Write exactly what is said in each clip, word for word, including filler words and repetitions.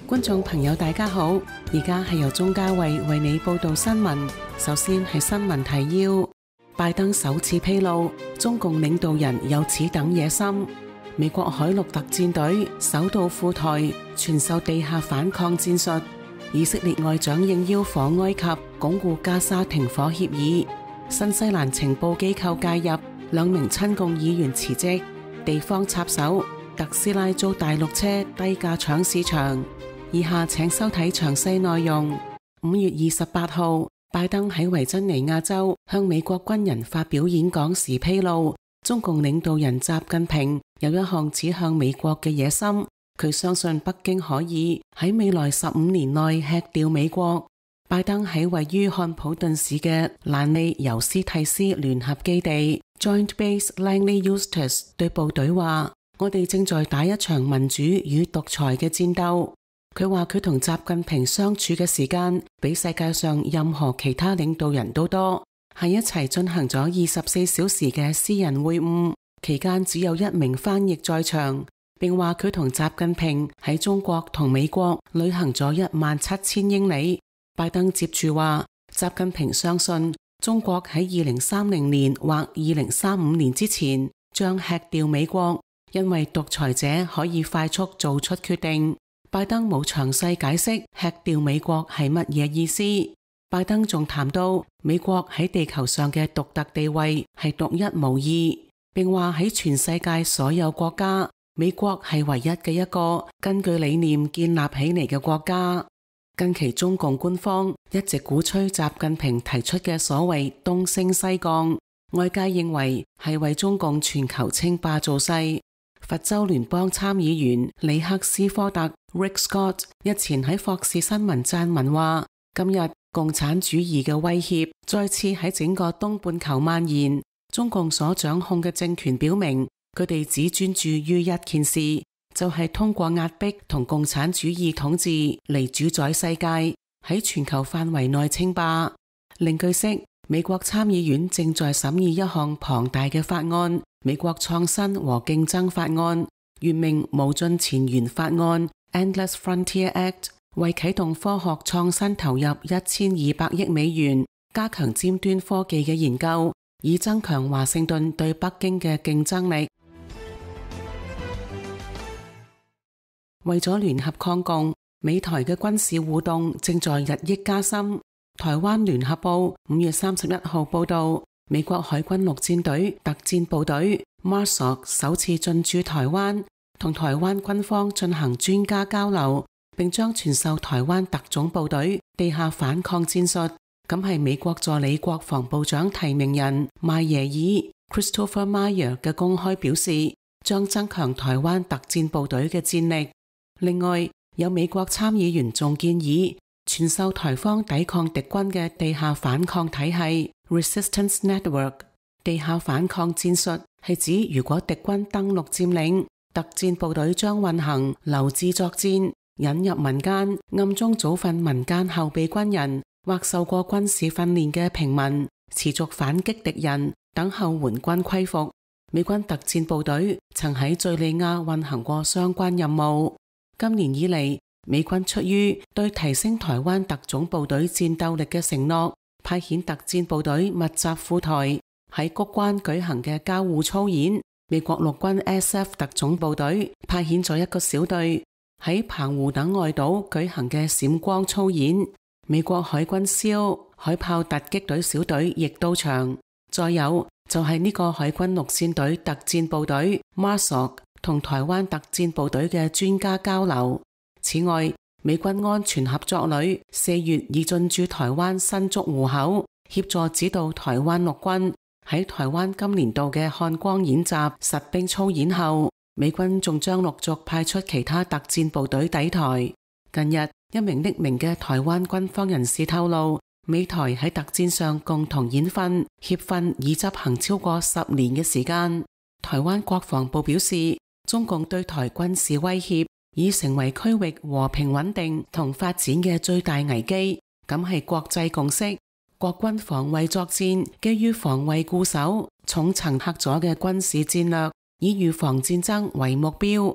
觀眾朋友大家好，而家係由鍾嘉慧為你報道新聞。首先係新聞提要：拜登首次披露中共領導人有此等野心。美國海陸特戰隊首度赴台，傳授地下反抗戰術。以色列外長應邀訪埃及，鞏固加沙停火協議。新西蘭情報機構介入，兩名親共議員辭職。地方插手，特斯拉遭大陸車低價搶市場。以下請收睇詳細內容。五月二十八號，拜登喺維珍尼亞州向美國軍人發表演講時披露，中共領導人習近平有一項指向美國嘅野心。佢相信北京可以喺未來十五年內吃掉美國。拜登喺位於漢普頓市嘅蘭利尤斯蒂斯聯合基地 Joint Base Langley Eustis 對部隊話：我哋正在打一場民主與獨裁嘅戰鬥。佢話佢同習近平相處嘅時間比世界上任何其他領導人都多，係一齊進行咗二十四小時嘅私人會晤，期間只有一名翻譯在場，並話佢同習近平喺中國同美國旅行咗一萬七千英里。拜登接住話，習近平相信中國喺二零三零年或二零三五年之前將吃掉美國，因為獨裁者可以快速做出決定。拜登冇詳細解釋吃掉美國係乜嘢意思。拜登仲談到美國喺地球上嘅獨特地位係獨一無二，並話喺全世界所有國家，美國係唯一嘅一個根據理念建立起嚟嘅國家。近期中共官方一直鼓吹習近平提出嘅所謂東升西降，外界認為係為中共全球稱霸造勢。佛州聯邦參議員里克斯科特 Rick Scott 日前喺霍士新聞撰文話，今日共產主義嘅威脅再次喺整個東半球蔓延。中共所掌控嘅政權表明，佢哋只專注於一件事，就係通過壓迫同共產主義統治嚟主宰世界，喺全球範圍內稱霸。另據悉，美國參議院正在審議一項龐大嘅法案，美國創新和競爭法案，原名無盡前沿法案 Endless Frontier Act， 為啟動科學創新投入一千二百億美元，加強尖端科技嘅研究，以增強華盛頓對北京嘅競爭力。為咗聯合抗共，美台嘅軍事互動正在日益加深。台灣聯合報五月三十一號報道，美國海軍陸戰隊特戰部隊 MARSOC 首次進駐台灣，同台灣軍方進行專家交流，並將傳授台灣特種部隊地下反抗戰術。咁係美國助理國防部長提名人邁耶爾 Christopher Meyer 嘅公開表示，將增強台灣特戰部隊嘅戰力。另外，有美國參議員仲建議傳授台方抵抗敵軍嘅地下反抗體系 Resistance Network。 地下反抗戰術係指如果敵軍登陸佔領，特戰部隊將運行留置作戰，引入民間，暗中組訓民間後備軍人或受過軍事訓練嘅平民，持續反擊敵人，等候援軍歸服。美軍特戰部隊曾喺敘利亞運行過相關任務。今年以嚟，美軍出於對提升台灣特種部隊戰鬥力嘅承諾，派遣特戰部隊密集赴台，喺谷關舉行嘅交互操演。美國陸軍 S F 特種部隊派遣咗一個小隊喺澎湖等外島舉行嘅閃光操演。美國海軍 S E A L 海豹突擊隊小隊亦到場。再有就係呢個海軍陸戰隊特戰部隊 MARSOC 同台灣特戰部隊嘅專家交流。此外，美軍安全合作旅四月已進駐台灣新竹湖口，協助指導台灣陸軍喺台灣今年度嘅漢光演習實兵操演後，美軍仲將陸續派出其他特戰部隊抵台。近日，一名匿名嘅台灣軍方人士透露，美台喺特戰上共同演訓協訓已執行超過十年嘅時間。台灣國防部表示，中共對台軍事威脅已成為區域和平穩定同發展嘅最大危機，咁係國際共識。國軍防衛作戰基於防衛固守、重層嚇阻嘅軍事戰略，以預防戰爭為目標。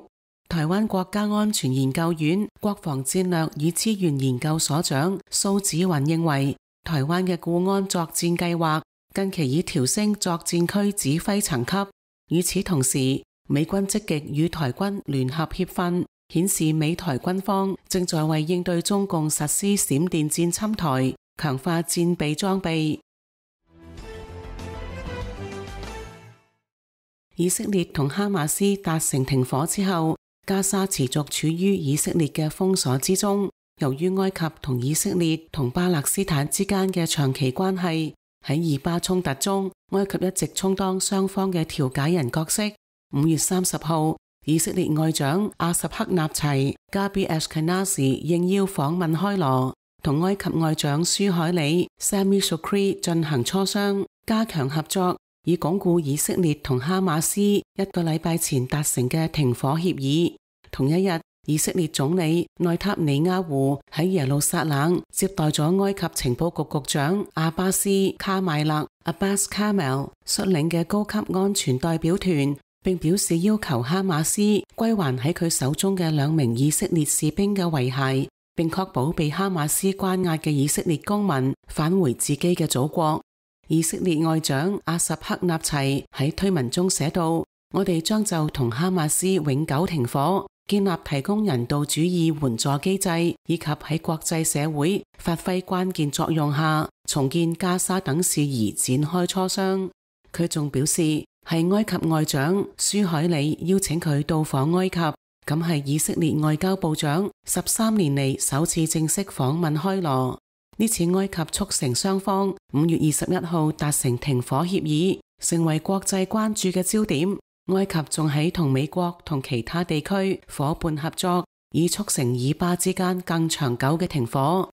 台灣國家安全研究院國防戰略與資源研究所長蘇紫雲認為，台灣嘅固安作戰計劃近期已調升作戰區指揮層級。與此同時，美軍積極與台軍聯合協訓，顯示美台軍方正在為應對中共實施閃電戰侵台，強化戰備裝備。以色列同哈馬斯達成停火之後，加沙持續處於以色列嘅封鎖之中。由於埃及同以色列同巴勒斯坦之間嘅長期關係，喺以巴衝突中，埃及一直充當雙方嘅調解人角色。五月三十號，以色列外長阿什克納齊 Gabi Ashkenazi 應邀訪問開羅，同埃及外長舒海里 Sami Shukri 進行磋商，加強合作，以鞏固以色列同哈馬斯一個禮拜前達成嘅停火協議。同一日，以色列總理內塔尼亞胡喺耶路撒冷接待咗埃及情報局局長阿巴斯卡邁勒 Abbas Kamel 率領嘅高級安全代表團，並表示要求哈馬斯歸還喺佢手中嘅兩名以色列士兵嘅遺骸，並確保被哈馬斯關押嘅以色列公民返回自己嘅祖國。以色列外長阿什克納齊喺推文中寫道：我哋將就同哈馬斯永久停火，建立提供人道主義援助機制，以及喺國際社會發揮關鍵作用下重建加沙等事宜展開磋商。佢仲表示，係埃及外長舒海里邀請佢到訪埃及，咁係以色列外交部長十三年嚟首次正式訪問開羅。呢次埃及促成雙方五月二十一號達成停火協議，成為國際關注嘅焦點。埃及仲喺同美國同其他地區夥伴合作，以促成以巴之間更長久嘅停火。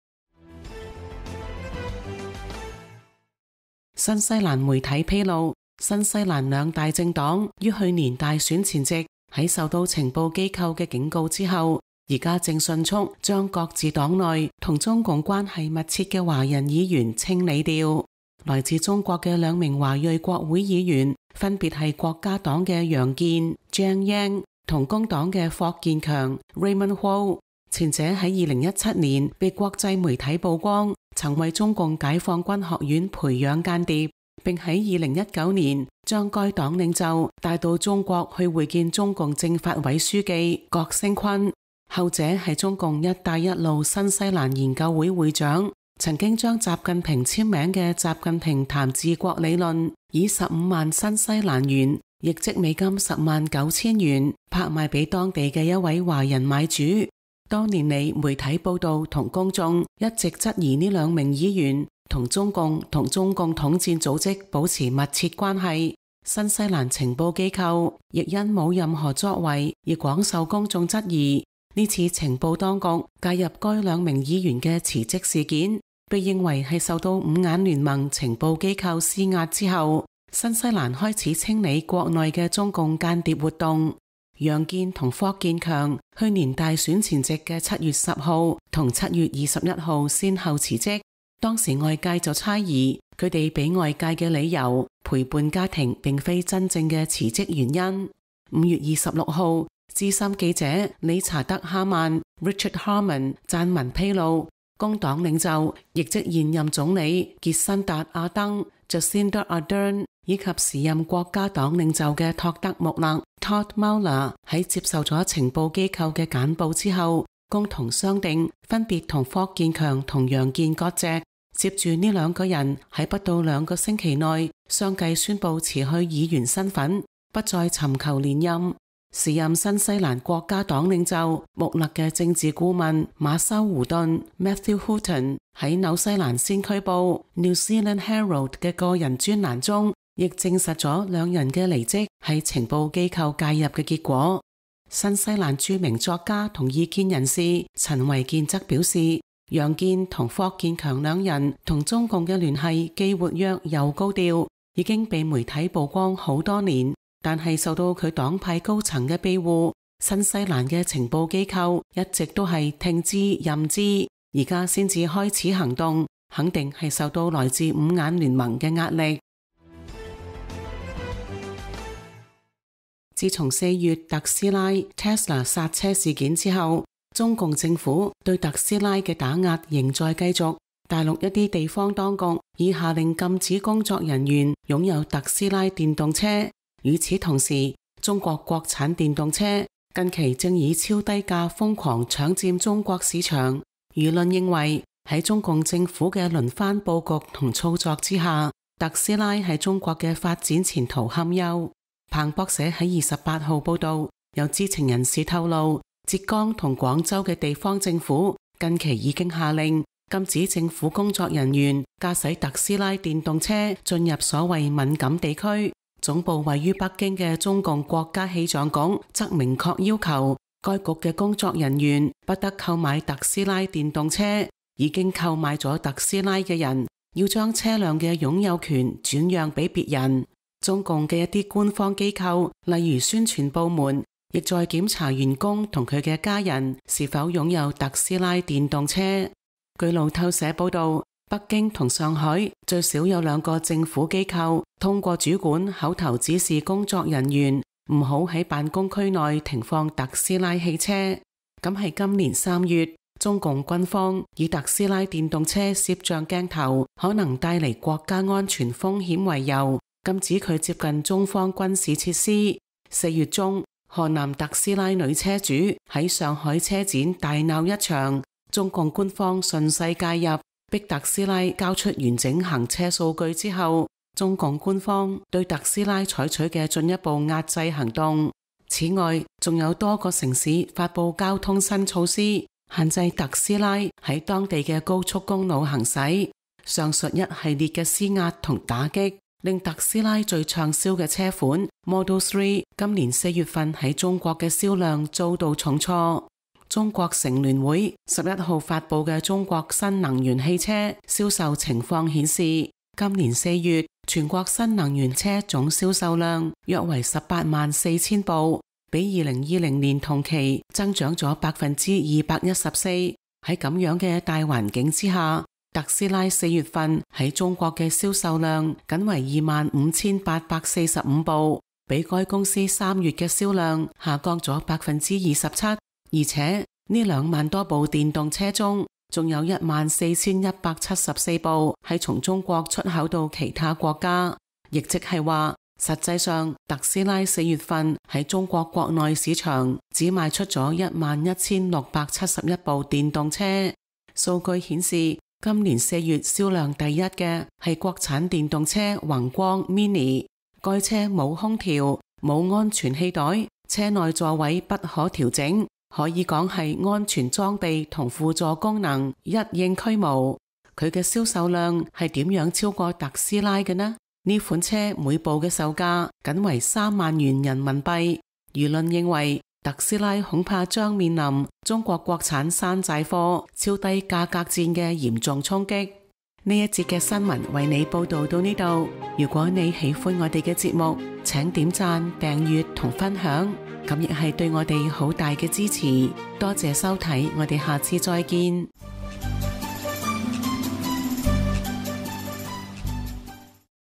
新西蘭媒體披露，新西蘭兩大政黨於去年大選前夕喺受到情報機構嘅警告之後，而家正迅速將各自黨內同中共關係密切嘅華人議員清理掉。來自中國嘅兩名華裔國會議員，分別係國家黨嘅楊健 Jiang Yang 同工黨嘅霍建強 Raymond Ho。前者喺二零一七年被國際媒體曝光，曾為中共解放軍學院培養間諜，並喺二零一九年將該黨領袖帶到中國去會見中共政法委書記郭聲琨。後者係中共一帶一路新西蘭研究會會長，曾經將習近平簽名嘅習近平談治國理論以十五萬新西蘭元，亦即美金十萬九千元拍賣俾當地嘅一位華人買主。多年嚟，媒體報道同公眾一直質疑呢兩名議員同中共同中共統戰組織保持密切關係。新西蘭情報機構亦因冇任何作為而廣受公眾質疑。呢次情報當局介入該兩名議員嘅辭職事件，被認為係受到五眼聯盟情報機構施壓之後，新西蘭開始清理國內嘅中共間諜活動。楊健同霍建強去年大選前夕嘅七月十號同七月二十一號先後辭職，當時外界就猜疑佢哋俾外界嘅理由陪伴家庭，並非真正嘅辭職原因。五月二十六號，資深記者理查德哈曼 Richard Harman 撰文披露，工黨領袖亦即現任總理傑辛達阿登 Jacinda Ardern 以及時任國家黨領袖嘅托德穆勒 Todd Mueller 喺接受咗情報機構嘅簡報之後，共同商定分別同霍建強同楊健割席。接住呢兩個人喺不到兩個星期內相繼宣布辭去議員身份，不再尋求連任。時任新西蘭國家黨領袖穆勒嘅政治顧問馬修胡頓 Matthew Houghton 喺紐西蘭先驅報 New Zealand Herald 嘅個人專欄中，亦證實咗兩人嘅離職係情報機構介入嘅結果。新西蘭著名作家同意見人士陳維健則表示，楊健同霍建強兩人同中共嘅聯繫既活躍又高調，已經被媒體曝光好多年。但係受到佢黨派高層嘅庇護，新西蘭嘅情報機構一直都係聽之任之，而家先至開始行動，肯定係受到來自五眼聯盟嘅壓力。 自從四月特斯拉 Tesla 剎車事件之後，中共政府對特斯拉嘅打壓仍在繼續。大陸一啲地方當局已下令禁止工作人員擁有特斯拉電動車。與此同時，中國國產電動車近期正以超低價瘋狂搶佔中國市場。輿論認為，喺中共政府嘅輪番佈局同操作之下，特斯拉喺中國嘅發展前途堪憂。彭博社喺二十八號報道，有知情人士透露，浙江同廣州嘅地方政府近期已經下令禁止政府工作人員駕駛特斯拉電動車進入所謂敏感地區。總部位於北京嘅中共國家氣象局則明確要求該局嘅工作人員不得購買特斯拉電動車，已經購買咗特斯拉嘅人要將車輛嘅擁有權轉讓俾別人。中共嘅一啲官方機構，例如宣傳部門，亦在檢查員工同佢嘅家人是否擁有特斯拉電動車。據路透社報道，北京同上海最少有兩個政府機構通過主管口頭指示工作人員唔好喺辦公區內停放特斯拉汽車。咁係今年三月，中共軍方以特斯拉電動車攝像鏡頭可能帶嚟國家安全風險為由，禁止佢接近中方軍事設施。四月中，河南特斯拉女車主喺上海車展大鬧一場，中共官方順勢介入，逼特斯拉交出完整行車數據之後，中共官方對特斯拉採取嘅進一步壓制行動。此外，仲有多個城市發布交通新措施，限制特斯拉喺當地嘅高速公路行駛。上述一系列嘅施壓同打擊，令特斯拉最暢銷嘅車款 Model 三今年四月份喺中國嘅銷量遭到重挫。中國乘聯會十一號發布嘅中國新能源汽車銷售情況顯示，今年四月全國新能源車總銷售量約為十八萬四千部，比二零二零年同期增長咗百分之二百一十四。喺咁樣嘅大環境之下，特斯拉四月份喺中國嘅銷售量僅為二萬五千八百四十五部，比該公司三月嘅銷量下降咗百分之二十七。而且呢兩萬多部電動車中，仲有一萬四千一百七十四部係從中國出口到其他國家，亦即係話，實際上特斯拉四月份喺中國國內市場只賣出咗一萬一千六百七十一部電動車。數據顯示，今年四月銷量第一嘅係國產電動車宏光 Mini， 該車冇空調、冇安全氣袋，車內座位不可調整。可以講係安全裝備同輔助功能一應俱無。佢嘅銷售量係點樣超過特斯拉嘅呢？呢款車每部嘅售價僅為三萬元人民幣。輿論認為特斯拉恐怕將面臨中國國產山寨貨超低價格戰嘅嚴重衝擊。呢一節嘅新聞為你報道到呢度。如果你喜歡我哋嘅節目，請點讚、訂閱同分享，咁亦係對我哋好大嘅支持。多謝收睇，我哋下次再見。